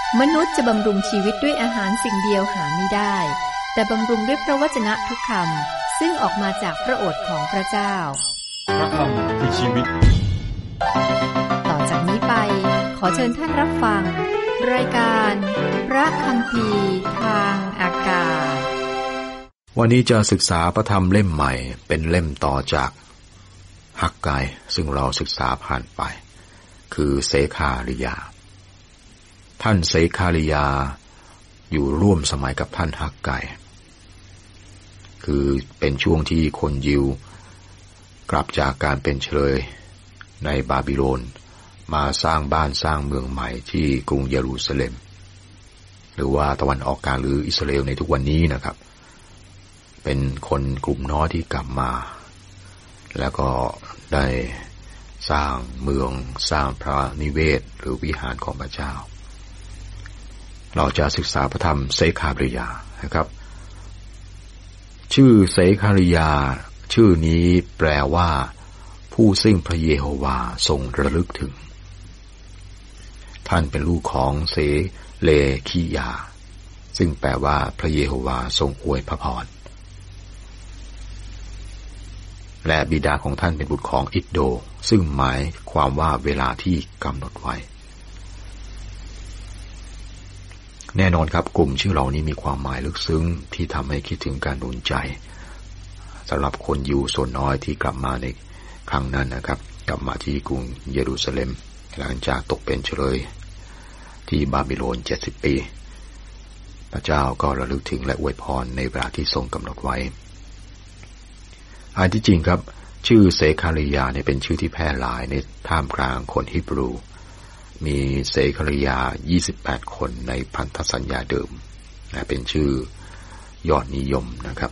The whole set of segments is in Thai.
มนุษย์จะบำรุงชีวิตด้วยอาหารสิ่งเดียวหาไม่ได้แต่บำรุงด้วยพระวจนะทุกคำซึ่งออกมาจากพระโอษฐ์ของพระเจ้าพระคำคือชีวิตต่อจากนี้ไปขอเชิญท่านรับฟังรายการพระคัมภีร์ทางอากาศวันนี้จะศึกษาพระธรรมเล่มใหม่เป็นเล่มต่อจากฮักไกซึ่งเราศึกษาผ่านไปคือเสคาริยาท่านเสคาริยาอยู่ร่วมสมัยกับท่านฮักไกคือเป็นช่วงที่คนยิวกลับจากการเป็นเฉลยในบาบิโลนมาสร้างบ้านสร้างเมืองใหม่ที่กรุงเยรูซาเล็มหรือว่าตะวันออกกลางหรืออิสราเอลในทุกวันนี้นะครับเป็นคนกลุ่มน้อยที่กลับมาแล้วก็ได้สร้างเมืองสร้างพระนิเวศหรือวิหารของพระเจ้าเราจะศึกษาพระธรรมเสคาริยานะครับชื่อเสคาริยาชื่อนี้แปลว่าผู้ซึ่งพระเยโฮวาทรงระลึกถึงท่านเป็นลูกของเสเลคียาซึ่งแปลว่าพระเยโฮวาทรงอวยพระพรและบิดาของท่านเป็นบุตรของอิดโดซึ่งหมายความว่าเวลาที่กำหนดไว้แน่นอนครับกลุ่มชื่อเหล่านี้มีความหมายลึกซึ้งที่ทำให้คิดถึงการหนุนใจสำหรับคนยิวส่วนน้อยที่กลับมาในครั้งนั้นนะครับกลับมาที่กรุงเยรูซาเล็มหลังจากตกเป็นเฉลยที่บาบิโลน70 ปีพระเจ้าก็ระลึกถึงและอวยพรในเวลาที่ทรงกำหนดไว้อันที่จริงครับชื่อเสคาริยาเนี่ยเป็นชื่อที่แพร่หลายในท่ามกลางคนฮีบรูมีเสคาริยา28 คนในพันธสัญญาเดิมและเป็นชื่อยอดนิยมนะครับ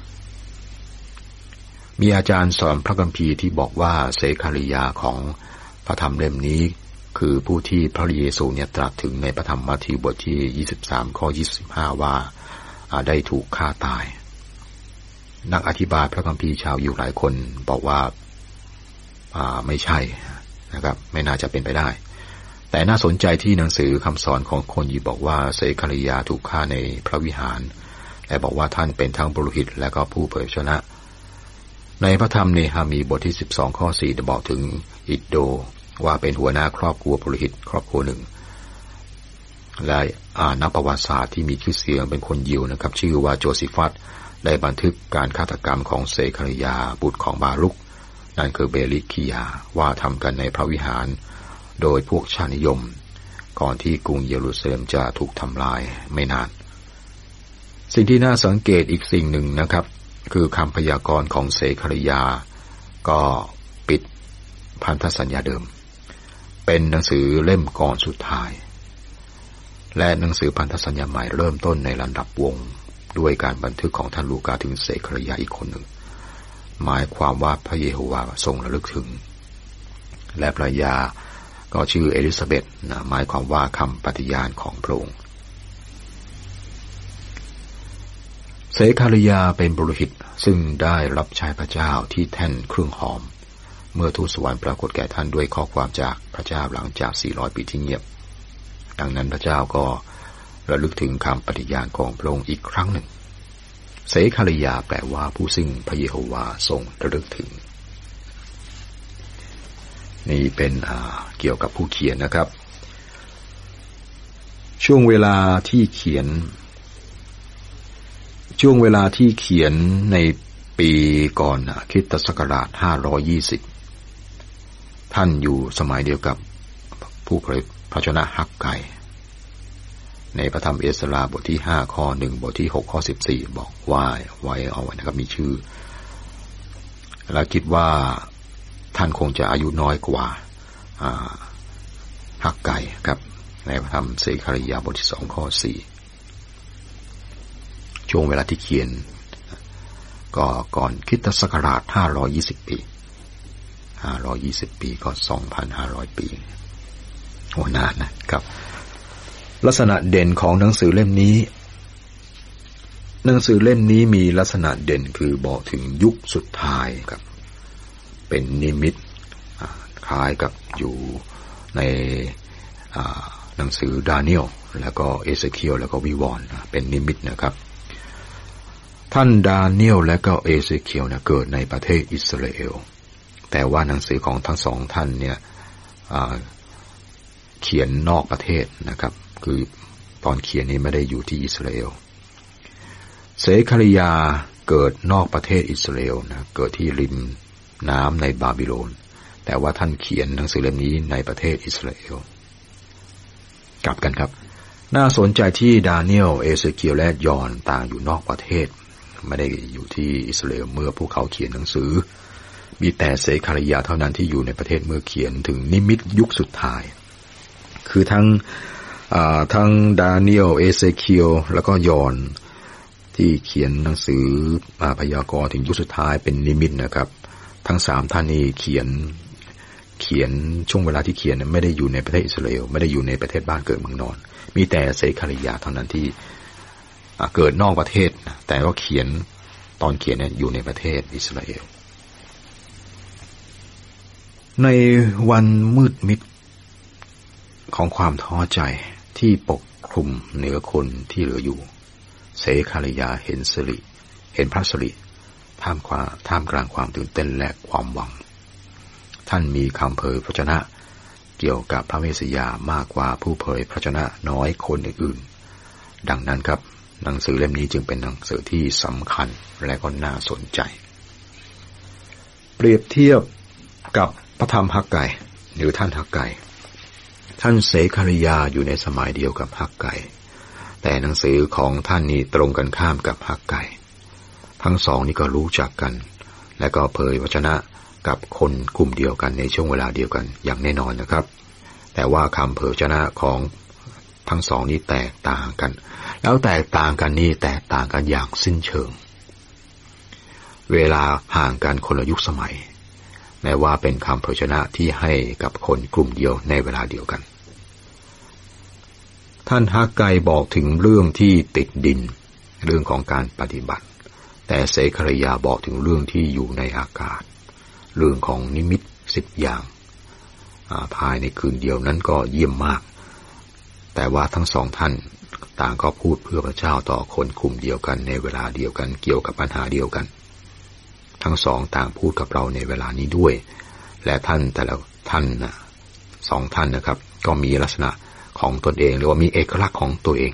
มีอาจารย์สอนพระคัมภีร์ที่บอกว่าเสคาริยาของพระธรรมเล่มนี้คือผู้ที่พระเยซูเนี่ยตรัสถึงในพระธรรมมัทธิวบทที่23ข้อ25ว่าได้ถูกฆ่าตายนักอธิบายพระคัมภีร์ชาวยิวหลายคนบอกว่าไม่ใช่นะครับไม่น่าจะเป็นไปได้แต่น่าสนใจที่หนังสือคำสอนของคนยิวบอกว่าเสคาริยาถูกฆ่าในพระวิหารและบอกว่าท่านเป็นทั้งปุโรหิตและก็ผู้เผยพระชนะในพระธรรมเนหะมีบทที่12ข้อ4ได้บอกถึงอิดโดว่าเป็นหัวหน้าครอบครัวปุโรหิตครอบครัวหนึ่งและนักประวัติศาสตร์ที่มีชื่อเสียงเป็นคนยิวนะครับชื่อว่าโจซิฟัสได้บันทึกการฆาตกรรมของเสคาริยาบุตรของบารุคนั่นคือเบลิคียาว่าทำกันในพระวิหารโดยพวกชาตินิยมก่อนที่กรุงเยรูซาเล็มจะถูกทำลายไม่นานสิ่งที่น่าสังเกตอีกสิ่งหนึ่งนะครับคือคำพยากรณ์ของเสคาริยาก็ปิดพันธสัญญาเดิมเป็นหนังสือเล่มก่อนสุดท้ายและหนังสือพันธสัญญาใหม่เริ่มต้นในลำดับวงด้วยการบันทึกของท่านลูกาถึงเสคาริยาอีกคนหนึ่งหมายความว่าพระเยโฮวาทรงระลึกถึงและภรรยาก็ชื่อเอลิซาเบธหมายความว่าคำปฏิญาณของพระองค์เสคาริยาเป็นปุโรหิตซึ่งได้รับใช้พระเจ้าที่แท่นเครื่องหอมเมื่อทูตสวรรค์ปรากฏแก่ท่านด้วยข้อความจากพระเจ้าหลังจาก400 ปีที่เงียบดังนั้นพระเจ้าก็ระลึกถึงคำปฏิญาณของพระองค์อีกครั้งหนึ่งเสคาริยาแปลว่าผู้ซึ่งพระเยโฮวาทรงระลึกถึงนี่เป็นเกี่ยวกับผู้เขียนนะครับช่วงเวลาที่เขียนในปีก่อนคริสตศักราช520ท่านอยู่สมัยเดียวกับผู้เผยพระชนะฮักไกในพระธรรมเอสราบทที่5ข้อ1บทที่6ข้อ14บอกว่าไว้เอาไว้นะครับมีชื่อและคิดว่าท่านคงจะอายุน้อยกว่าฮักไกครับในพระธรรมเสคาริยาบทที่2ข้อ4ช่วงเวลาที่เขียนก็ก่อนคริสตศักราช520 ปี520 ปีก็ 2,500 ปีโอ้นานนะครับลักษณะเด่นของหนังสือเล่มนี้มีลักษณะเด่นคือบอกถึงยุคสุดท้ายครับเป็นนิมิตคล้ายกับอยู่ในหนังสือดาเนียลแล้วก็เอเซเคียลแล้วก็วิวรณ์เป็นนิมิตนะครับท่านดาเนียลและก็เอเซเคียลเกิดในประเทศอิสราเอลแต่ว่าหนังสือของทั้งสองท่านเนี่ยเขียนนอกประเทศนะครับคือตอนเขียนนี้ไม่ได้อยู่ที่อิสราเอลเสคาริยาเกิดนอกประเทศอิสราเอลนะเกิดที่ริมน้ำในบาบิโลนแต่ว่าท่านเขียนหนังสือเล่มนี้ในประเทศอิสราเอลกลับกันครับน่าสนใจที่ดาเนียลเอเซเคียลและยอห์นต่างอยู่นอกประเทศไม่ได้อยู่ที่อิสราเอลเมื่อพวกเขาเขียนหนังสือมีแต่เสคาริยาเท่านั้นที่อยู่ในประเทศเมื่อเขียนถึงนิมิตยุคสุดท้ายคือทั้งดาเนียลเอเซเคียลแล้วก็ยอห์นที่เขียนหนังสือพยากรณ์ถึงยุคสุดท้ายเป็นนิมิตนะครับทั้ง3ท่านนี้เขียนช่วงเวลาที่เขียนไม่ได้อยู่ในประเทศอิสราเอลไม่ได้อยู่ในประเทศบ้านเกิดเมืองนอนมีแต่เสคาริยาเท่านั้นที่เกิดนอกประเทศแต่ว่าเขียนตอนเขียนเนี่ยอยู่ในประเทศอิสราเอลในวันมืดมิดของความท้อใจที่ปกคลุมเหนือคนที่เหลืออยู่เสคาริยาเห็นพระสิริท่ามกลางความตื่นเต้นและความหวังท่านมีคำเผยพระชนะเกี่ยวกับพระเมสสิยามากกว่าผู้เผยพระชนะน้อยคนอื่นๆดังนั้นครับหนังสือเล่มนี้จึงเป็นหนังสือที่สำคัญและก็น่าสนใจเปรียบเทียบกับพระธรรมฮักไกหรือท่านฮักไกท่านเสคาริยาอยู่ในสมัยเดียวกับฮักไกแต่หนังสือของท่านนี้ตรงกันข้ามกับฮักไกทั้งสองนี้ก็รู้จักกันและก็เผยวจนะกับคนกลุ่มเดียวกันในช่วงเวลาเดียวกันอย่างแน่นอนนะครับแต่ว่าคำเผยวจนะของทั้งสองนี้แตกต่างกันแล้วแตกต่างกันนี่แตกต่างกันอย่างสิ้นเชิงเวลาห่างกันคนละยุคสมัยแม้ว่าเป็นคำเผยชนะที่ให้กับคนกลุ่มเดียวในเวลาเดียวกันท่านฮักไกบอกถึงเรื่องที่ติดดินเรื่องของการปฏิบัติแต่เสคาริยาบอกถึงเรื่องที่อยู่ในอากาศเรื่องของนิมิต10อย่างภายในคืนเดียวนั้นก็เยี่ยมมากแต่ว่าทั้งสองท่านต่างก็พูดเพื่อพระเจ้าต่อคนกลุ่มเดียวกันในเวลาเดียวกันเกี่ยวกับปัญหาเดียวกันทั้งสองต่างพูดกับเราในเวลานี้ด้วยและท่านแต่ละท่านสองท่านนะครับก็มีลักษณะของตนเองหรือว่ามีเอกลักษณ์ของตัวเอง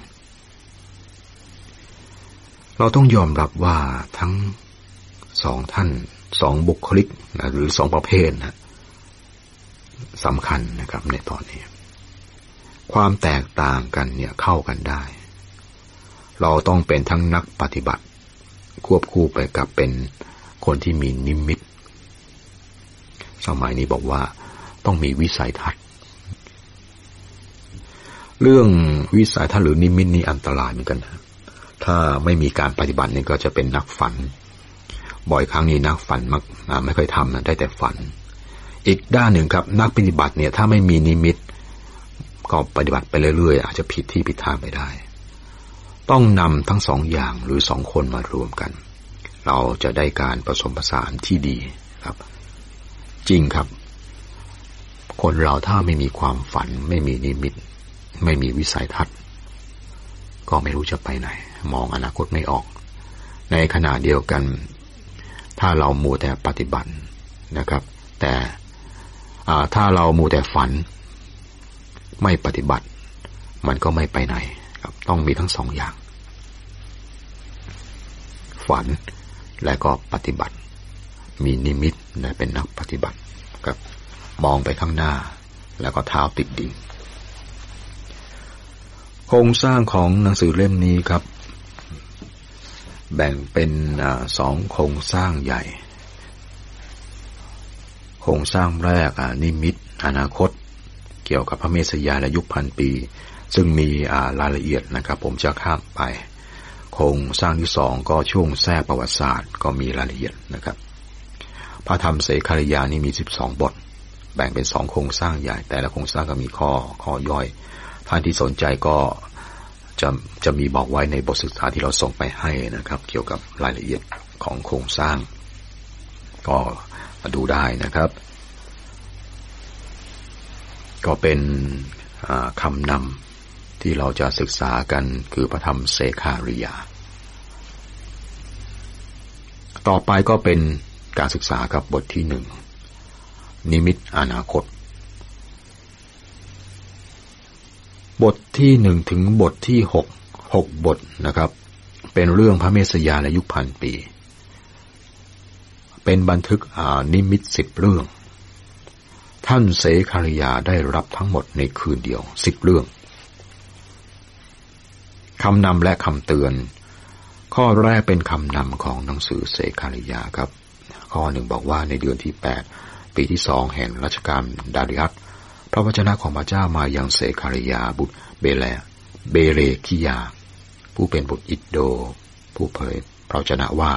เราต้องยอมรับว่าทั้งสองท่านสองบุคลิกหรือสองประเภทสำคัญนะครับในตอนนี้ความแตกต่างกันเนี่ยเข้ากันได้เราต้องเป็นทั้งนักปฏิบัติควบคู่ไปกับเป็นคนที่มีนิมิตสมัยนี้บอกว่าต้องมีวิสัยทัศน์เรื่องวิสัยทัศน์หรือนิมิตนี่อันตรายเหมือนกันนะถ้าไม่มีการปฏิบัตินี่ก็จะเป็นนักฝันบ่อยครั้งนี้นักฝันมักไม่ค่อยทำนะได้แต่ฝันอีกด้านหนึ่งครับนักปฏิบัติเนี่ยถ้าไม่มีนิมิตก็ปฏิบัติไปเรื่อยๆอาจจะผิดที่ผิดทางไปได้ต้องนำทั้งสองอย่างหรือสองคนมารวมกันเราจะได้การผสมผสานที่ดีครับจริงครับคนเราถ้าไม่มีความฝันไม่มีนิมิตไม่มีวิสัยทัศน์ก็ไม่รู้จะไปไหนมองอนาคตไม่ออกในขณะเดียวกันถ้าเรามัวแต่ปฏิบัตินะครับแต่ถ้าเรามัวแต่ฝันไม่ปฏิบัติมันก็ไม่ไปไหนครับต้องมีทั้งสองอย่างฝันและก็ปฏิบัติมีนิมิตและเป็นนักปฏิบัติครับมองไปข้างหน้าแล้วก็เท้าติดดินโครงสร้างของหนังสือเล่มนี้ครับแบ่งเป็น2โครงสร้างใหญ่โครงสร้างแรกนิมิตอนาคตเกี่ยวกับพระเมสสิยาและยุคพันปีซึ่งมีรายละเอียดนะครับผมจะข้ามไปโครงสร้างที่2ก็ช่วงแทรกประวัติศาสตร์ก็มีรายละเอียดนะครับพระธรรมเสคาริยานี่มี12บทแบ่งเป็น2โครงสร้างใหญ่แต่ละโครงสร้างก็มีข้อย่อยท่านที่สนใจก็จะมีบอกไว้ในบทศึกษาที่เราส่งไปให้นะครับเกี่ยวกับรายละเอียดของโครงสร้างก็มาดูได้นะครับก็เป็นคำนที่เราจะศึกษากันคือพระธรรมเสคาริยาต่อไปก็เป็นการศึกษากับบทที่1นิมิตอนาคตบทที่1ถึงบทที่6บทนะครับเป็นเรื่องพระเมสสยาและยุคพันปีเป็นบันทึกนิมิต10เรื่องท่านเสคาริยาได้รับทั้งหมดในคืนเดียว10เรื่องคำนำและคำเตือนข้อแรกเป็นคำนำของหนังสือเสคาริยาครับข้อ1บอกว่าในเดือนที่8ปีที่2แห่งรัชกาลดาริอัสพระวจนะของพระเจ้ามายังเสคาริยาบุตรเบเรคิยาผู้เป็นบุตรอิดโดผู้เผยพระวจนะว่า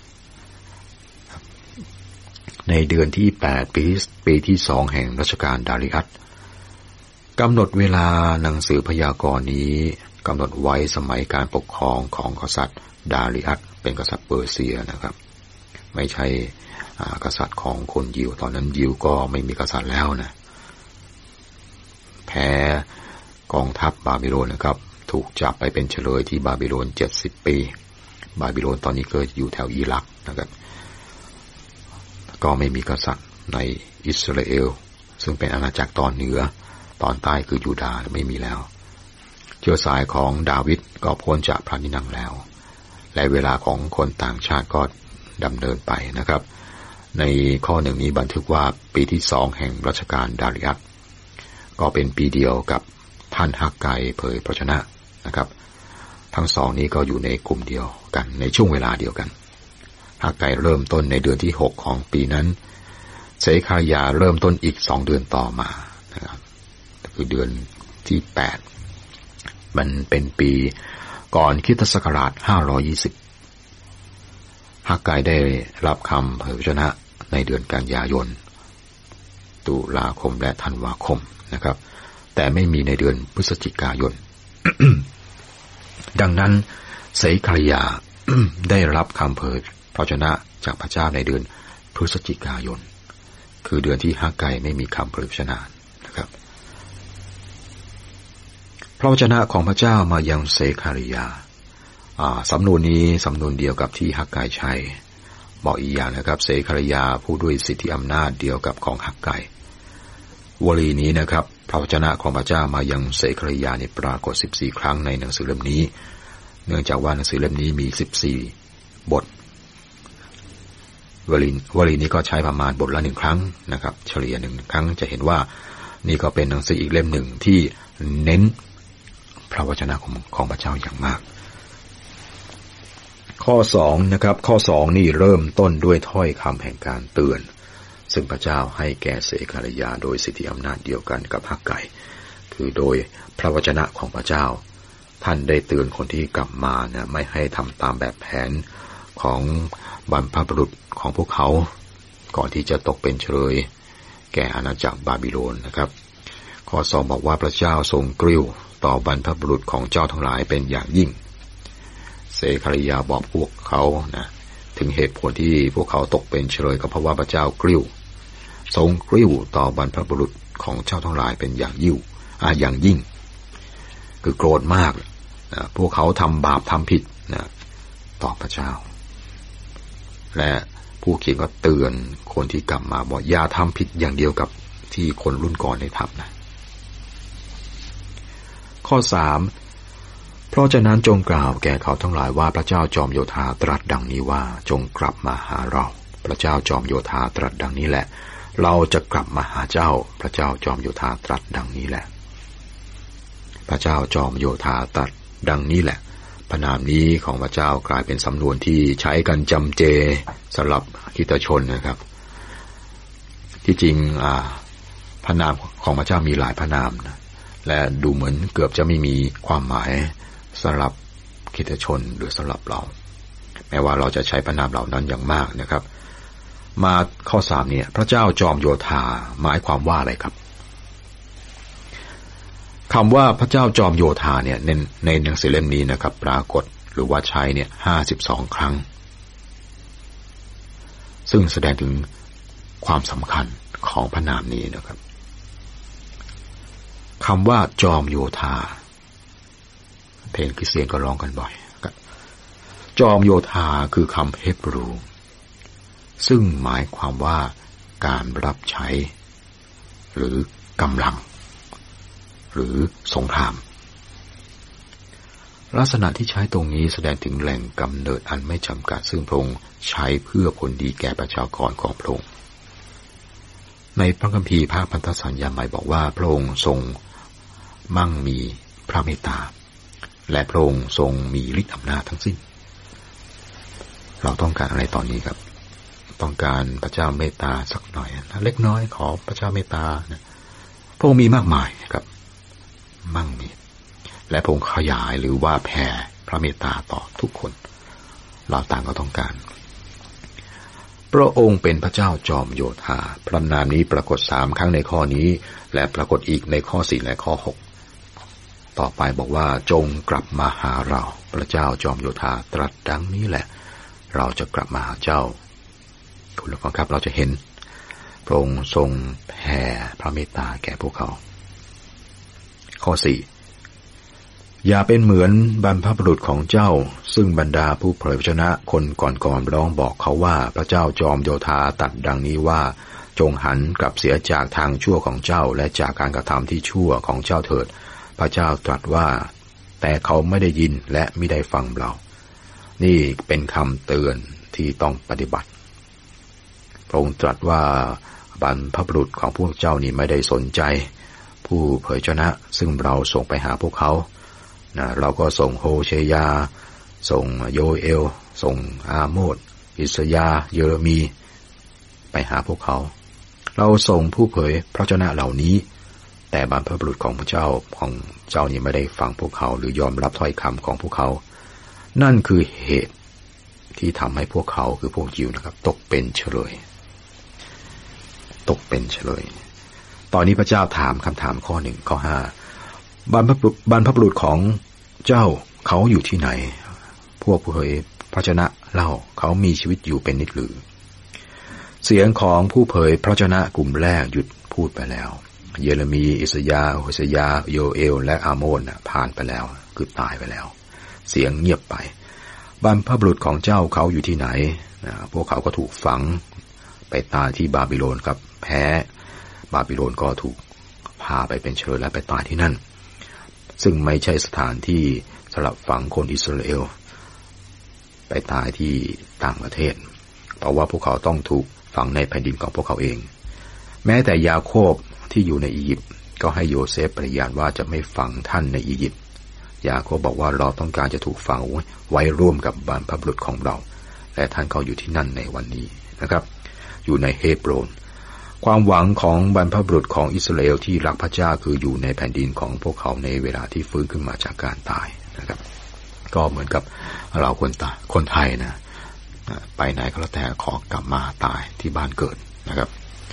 ในเดือนที่8ปีที่2แห่งรัชกาลดาริอัสกำหนดเวลาหนังสือพยากรณ์นี้กำหนดไว้สมัยการปกครองของกษัตริย์ดาริอัสเป็นกษัตริย์เปอร์เซียนะครับไม่ใช่กษัตริย์ของคนยิวตอนนั้นยิวก็ไม่มีกษัตริย์แล้วนะแพ้กองทัพบาบิโลนนะครับถูกจับไปเป็นเฉลยที่บาบิโลน70ปีบาบิโลนตอนนี้ก็อยู่แถวอิรักนะครับก็ไม่มีกษัตริย์ในอิสราเอลซึ่งเป็นอาณาจักรตอนเหนือตอนใต้คือยูดาห์ไม่มีแล้วเชื้อสายของดาวิดก็พ้นจากพระนินังแล้วและเวลาของคนต่างชาติก็ดำเนินไปนะครับในข้อ1นี้บันทึกว่าปีที่2แห่งรัชกาลดาริอัสก็เป็นปีเดียวกับท่านฮักไกเผยพระวจนะนะครับทั้งสองนี้ก็อยู่ในกลุ่มเดียวกันในช่วงเวลาเดียวกันฮักไกเริ่มต้นในเดือนที่6ของปีนั้นเสคาริยาเริ่มต้นอีก2เดือนต่อมานะครับคือเดือนที่8มันเป็นปีก่อนคริสตศักราช520ฮักไกได้รับคำเผยพระวจนะในเดือนกันยายนตุลาคมและธันวาคมนะครับแต่ไม่มีในเดือนพฤศจิกายน ดังนั้นเสคาริยา ได้รับคำเผยพระวจนะจากพระเจ้าในเดือนพฤศจิกายนคือเดือนที่ฮักไกไม่มีคำเผยพระวจนะนะครับพระวจนะของพระเจ้ามายังเสคาริยาสำนวนนี้สำนวนเดียวกับที่ฮักไกใช้บอกอีกอย่างนะครับเสคาริยาผู้ด้วยสิทธิอำนาจเดียวกับของฮักไกวลีนี้นะครับพระวจนะของพระเจ้ามายังเสคาริยาปรากฏ14ครั้งในหนังสือเล่มนี้เนื่องจากว่าหนังสือเล่มนี้มี14บทวลีนี้ก็ใช้ประมาณบทละ1ครั้งนะครับเฉลี่ย1ครั้งจะเห็นว่านี่ก็เป็นหนังสืออีกเล่มหนึ่งที่เน้นพระวจนะของพระเจ้าอย่างมากข้อ2นะครับข้อ2นี่เริ่มต้นด้วยถ้อยคำแห่งการเตือนซึ่งพระเจ้าให้แก่เสคาริยาโดยสิทธิอำนาจเดียวกันกับฮักไกคือโดยพระวจนะของพระเจ้าท่านได้เตือนคนที่กลับมานะไม่ให้ทำตามแบบแผนของบรรพบุรุษของพวกเขาก่อนที่จะตกเป็นเฉลยแก่อาณาจักรบาบิโลนนะครับข้อ2บอกว่าพระเจ้าทรงกริ้วต่อบรรพบุรุษของเจ้าทั้งหลายเป็นอย่างยิ่งเสคาริยาบอกพวกเขานะถึงเหตุผลที่พวกเขาตกเป็นเฉลยก็เพราะว่าพระเจ้ากริ้วทรงกริ้วต่อบรรพบุรุษของเจ้าทั้งหลายเป็นอย่างยิ่งคือโกรธมากนะพวกเขาทำบาปทำผิดนะต่อพระเจ้าและผู้เขียนก็เตือนคนที่กลับมาบอกอย่าทำผิดอย่างเดียวกับที่คนรุ่นก่อนได้ทำนะข้อ3เพราะฉะนั้นจงกล่าวแก่เขาทั้งหลายว่าพระเจ้าจอมโยธาตรัสดังนี้ว่าจงกลับมาหาเราพระเจ้าจอมโยธาตรัสดังนี้แหละเราจะกลับมาหาเจ้าพระเจ้าจอมโยธาตรัสดังนี้แหละพระเจ้าจอมโยธาตรัสดังนี้แหละพระนามนี้ของพระเจ้ากลายเป็นสำนวนที่ใช้กันจำเจสำหรับคริสตชนนะครับที่จริงพระนามของพระเจ้ามีหลายพระนามนะและดูเหมือนเกือบจะไม่มีความหมายสำหรับคริสตชนหรือสำหรับเราแม้ว่าเราจะใช้พระนามเหล่านั้นอย่างมากนะครับมาข้อ3เนี่ยพระเจ้าจอมโยธาหมายความว่าอะไรครับคำว่าพระเจ้าจอมโยธาเนี่ยในหนังสือเล่มนี้นะครับปรากฏหรือว่าใช้เนี่ย52ครั้งซึ่งแสดงถึงความสำคัญของพระนามนี้นะครับคำว่าจอมโยธาเพลงคริสเตียนก็ร้องกันบ่อยจอมโยธาคือคำเฮบรูซึ่งหมายความว่าการรับใช้หรือกำลังหรือสงครามลักษณะที่ใช้ตรงนี้แสดงถึงแหล่งกำเนิดอันไม่จำกัดซึ่งพระองค์ใช้เพื่อผลดีแก่ประชากรของพระองค์ในพระคัมภีร์ภาคพันธสัญญาใหม่บอกว่าพระองค์ทรงมั่งมีพระเมตตาและพระองค์ทรงมีฤทธิ์อำนาจทั้งสิ้นเราต้องการอะไรตอนนี้ครับต้องการพระเจ้าเมตตาสักหน่อยเล็กน้อยขอพระเจ้าเมตตาพระองค์มีมากมายครับมั่งมีและพระองค์ขยายหรือว่าแผ่พระเมตตาต่อทุกคนเราต่างก็ต้องการพระองค์เป็นพระเจ้าจอมโยธาพระนามนี้ปรากฏ3ครั้งในข้อนี้และปรากฏอีกในข้อ4และข้อ6ต่อไปบอกว่าจงกลับมาหาเราพระเจ้าจอมโยธาตรัสดังนี้แหละเราจะกลับมาหาเจ้าคุณผู้ฟังครับเราจะเห็นพระองค์ทรงแผ่พระเมตตาแก่พวกเขาข้อ4อย่าเป็นเหมือนบรรพบุรุษของเจ้าซึ่งบรรดาผู้เผยพระชนะคนก่อนร้องบอกเขาว่าพระเจ้าจอมโยธาตรัสดังนี้ว่าจงหันกลับเสียจากทางชั่วของเจ้าและจากการกระทำที่ชั่วของเจ้าเถิดพระเจ้าตรัสว่าแต่เขาไม่ได้ยินและไม่ได้ฟังเรานี่เป็นคำเตือนที่ต้องปฏิบัติพระองค์ตรัสว่าบรรพบุรุษของพวกเจ้านี่ไม่ได้สนใจผู้เผยชนะซึ่งเราส่งไปหาพวกเขาเราก็ส่งโฮเชยาส่งโยเอลส่งอาโมสอิสยาห์เยเรมีไปหาพวกเขาเราส่งผู้เผยพระชนะเหล่านี้แต่บรรพบุรุษของพระเจ้านี่ไม่ได้ฟังพวกเขาหรือยอมรับถ้อยคำของพวกเขานั่นคือเหตุที่ทำให้พวกเขาคือพวกยิวนะครับตกเป็นเฉลยตอนนี้พระเจ้าถามคำถามข้อ1ข้อ5บรรพบุรุษของเจ้าเขาอยู่ที่ไหนพวกผู้เผยพระชนะเล่าเขามีชีวิตอยู่เป็นนิจหรือเสียงของผู้เผยพระชนะกลุ่มแรกหยุดพูดไปแล้วเยเรมีอิสยาห์โฮเชยาห์โยเอลและอาโมสผ่านไปแล้วคือตายไปแล้วเสียงเงียบไปบรรพบุรุษของเจ้าเขาอยู่ที่ไหนพวกเขาก็ถูกฝังไปตายที่บาบิโลนครับแพ้บาบิโลนก็ถูกพาไปเป็นเฉลยและไปตายที่นั่นซึ่งไม่ใช่สถานที่สำหรับฝังคนอิสราเอลไปตายที่ต่างประเทศเพราะว่าพวกเขาต้องถูกฝังในแผ่นดินของพวกเขาเองแม้แต่ยาโคบที่อยู่ในอียิปต์ก็ให้โยเซฟปฏิญาณว่าจะไม่ฝังท่านในอียิปต์ยาโคบบอกว่าเราต้องการจะถูกฝังไว้ร่วมกับบรรพบุรุษของเราและท่านก็อยู่ที่นั่นในวันนี้นะครับอยู่ในเฮบรอนความหวังของบรรพบุรุษของอิสราเอลที่รักพระเจ้าคืออยู่ในแผ่นดินของพวกเขาในเวลาที่ฟื้นขึ้นมาจากการตายนะครับก็เหมือนกับเราคนไทยนะไปไหนก็แล้วแต่ขอกลับมาตายที่บ้านเกิดนะครับ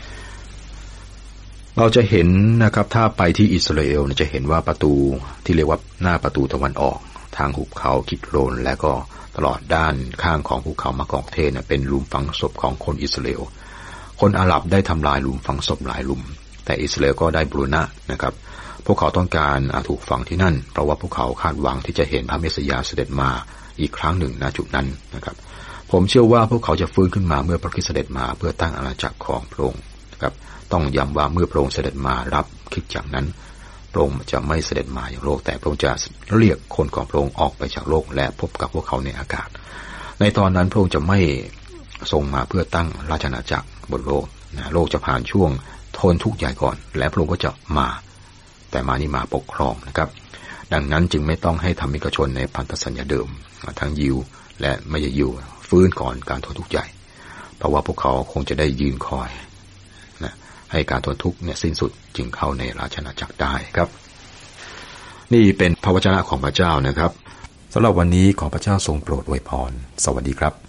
เราจะเห็นนะครับถ้าไปที่อิสราเอลจะเห็นว่าประตูที่เรียกว่าหน้าประตูตะวันออกทางหุบเขาคิดโรนและก็ตลอดด้านข้างของภูเขามะกอกเทศเป็นหลุมฝังศพของคนอิสราเอลคนอาหรับได้ทำลายหลุมฝังศพหลายหลุมแต่อิสราเอลก็ได้บูรณะนะครับพวกเขาต้องการถูกฝังที่นั่นเพราะว่าพวกเขาคาดหวังที่จะเห็นพระเมสสิยาเสด็จมาอีกครั้งหนึ่งณจุดนั้นนะครับผมเชื่อว่าพวกเขาจะฟื้นขึ้นมาเมื่อพระคริสต์เสด็จมาเพื่อตั้งอาณาจักรของพระองค์ครับต้องย้ำว่าเมื่อพระองค์เสด็จมารับคริสตจักรนั้นพระองค์จะไม่เสด็จมาอย่างโลกแต่พระองค์จะเรียกคนของพระองค์ออกไปจากโลกและพบกับพวกเขาในอากาศในตอนนั้นพระองค์จะไม่ทรงมาเพื่อตั้งราชอาณาจักรบนโลกโลกจะผ่านช่วงทนทุกข์ใหญ่ก่อนและพระองค์ก็จะมาแต่มานี่มาปกครองนะครับดังนั้นจึงไม่ต้องให้ธรรมิกชนในพันธสัญญาเดิมทั้งยิวและไม่ยิวฟื้นก่อนการทนทุกข์ใหญ่เพราะว่าพวกเขาคงจะได้ยืนคอยให้การทนทุกข์สิ้นสุดจึงเข้าในราชอาณาจักรได้ครับนี่เป็นพระวจนะของพระเจ้านะครับสำหรับวันนี้ขอพระเจ้าทรงโปรดอวยพรสวัสดีครับ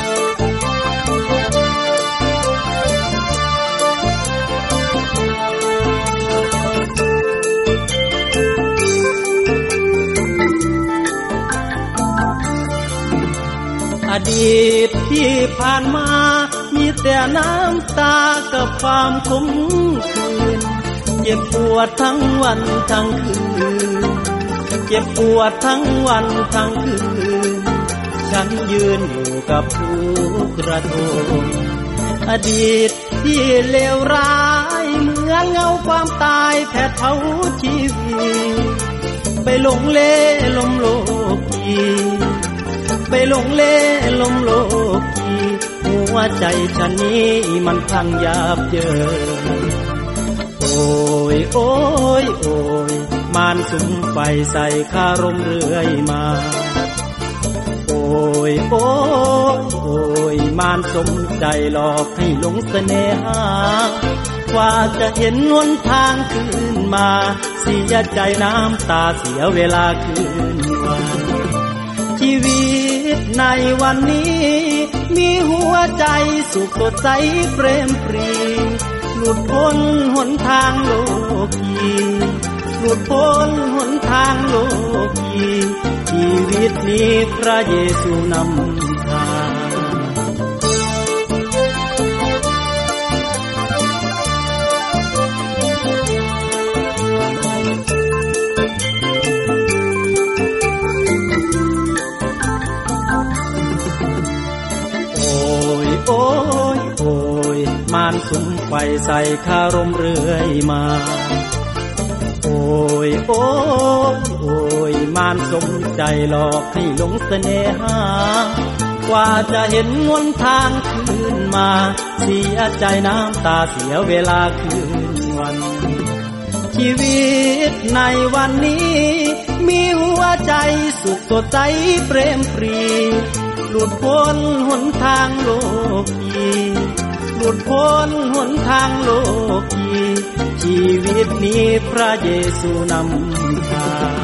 อดีตที่ผ่านมามีแต่น้ำตากับความขมขื่นเจ็บปวดทั้งวันทั้งคืนเจ็บปวดทั้งวันทั้งคืนฉันยืนอยู่กับทุกข์ระทมอดีตที่เลวร้ายเหมือนเงาความตายแผดเผาชีวิตไปหลงเล่ลมโลกีไปหลงเล่ลมโลกีหัวใจฉันนี้มันพังยาบเยินโอ้ยโอ้ยโอ้ยมารสุมไฟใส่คารมเรื่อยมาโอ้ยโอ้ยโอ้ยมารสมใจหลอกให้หลงเสน่หากว่าจะเห็นหนทางคืนมาเสียใจน้ำตาเสียเวลาคืนวันชีวิตในวันนี้มีหัวใจสุขสดใสเปรมปรีหลุดพ้นหนทางโลกีหลุดพ้นหนทางโลกีชีวิตนี้พระเยซูนำทางโอ้ยโอ้ยมารสุมไฟใส่คารมเรื่อยมาโอ้ยโอ้ยโอ้ยมารสมใจหลอกให้หลงเสน่หากว่าจะเห็นหนทางคืนมาเสียใจน้ำตาเสียเวลาคืนวันชีวิตในวันนี้มีหัวใจสุขสดใสเปรมปรีหลุดพ้นหนทางโลกีหลุดพ้นหนทางโลกีชีวิตนี้พระเยซูนำทาง